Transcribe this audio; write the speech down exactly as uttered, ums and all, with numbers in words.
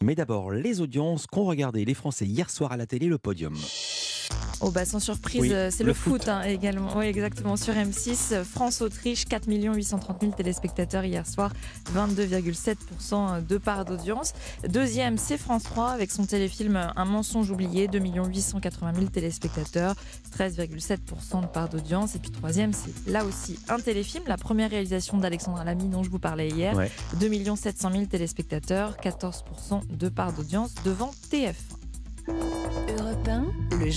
Mais d'abord, les audiences qu'ont regardé les Français hier soir à la télé, le podium. Oh bah sans surprise, Oui, euh, c'est le le foot. foot, hein, également. Oui, exactement. Sur M six, euh, France-Autriche, quatre millions huit cent trente mille téléspectateurs hier soir, vingt-deux virgule sept pour cent de part d'audience. Deuxième, c'est France trois avec son téléfilm Un mensonge oublié, deux millions huit cent quatre-vingt mille téléspectateurs, treize virgule sept pour cent de part d'audience. Et puis troisième, c'est là aussi un téléfilm, la première réalisation d'Alexandra Lamy dont je vous parlais hier, Ouais. deux millions sept cent mille téléspectateurs, quatorze pour cent de part d'audience devant T F un.